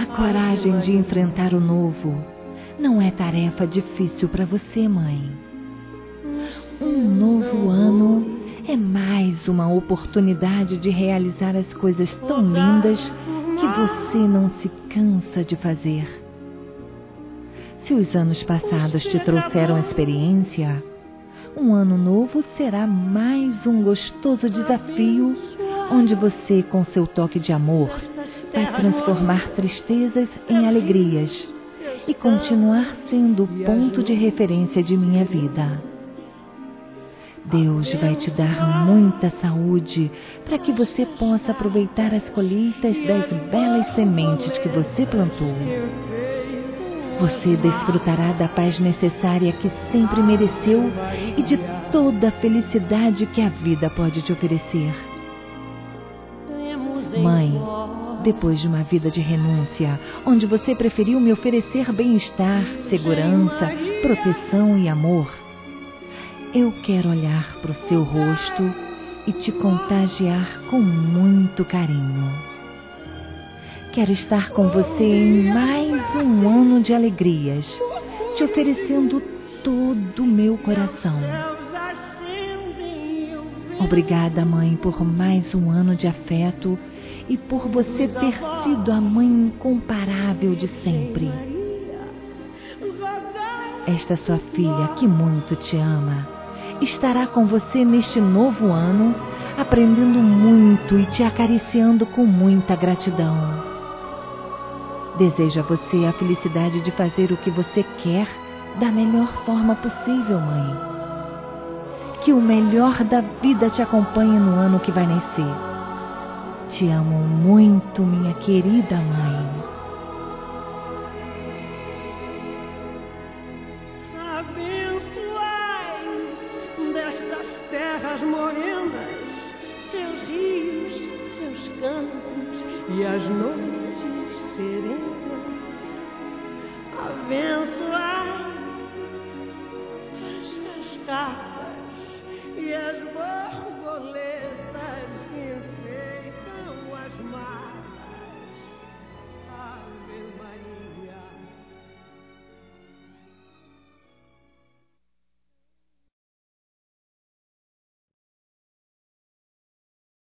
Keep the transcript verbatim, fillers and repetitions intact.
coragem de enfrentar o novo não é tarefa difícil para você, mãe. Um novo ano é mais uma oportunidade de realizar as coisas tão lindas que você não se cansa de fazer. Se os anos passados te trouxeram experiência, um ano novo será mais um gostoso desafio onde você, com seu toque de amor, vai transformar tristezas em alegrias e continuar sendo o ponto de referência de minha vida. Deus vai te dar muita saúde para que você possa aproveitar as colheitas das belas sementes que você plantou. Você desfrutará da paz necessária que sempre mereceu e de toda a felicidade que a vida pode te oferecer. Mãe, depois de uma vida de renúncia, onde você preferiu me oferecer bem-estar, segurança, proteção e amor, eu quero olhar para o seu rosto e te contagiar com muito carinho. Quero estar com você em mais um ano de alegrias, te oferecendo todo o meu coração. Obrigada, mãe, por mais um ano de afeto e por você ter sido a mãe incomparável de sempre. Esta sua filha, que muito te ama, estará com você neste novo ano, aprendendo muito e te acariciando com muita gratidão. Desejo a você a felicidade de fazer o que você quer da melhor forma possível, mãe. Que o melhor da vida te acompanhe no ano que vai nascer. Te amo muito, minha querida mãe. Abençoai destas terras morenas, seus rios, seus campos e as noites serenas. Abençoai as cascatas e as borboletas.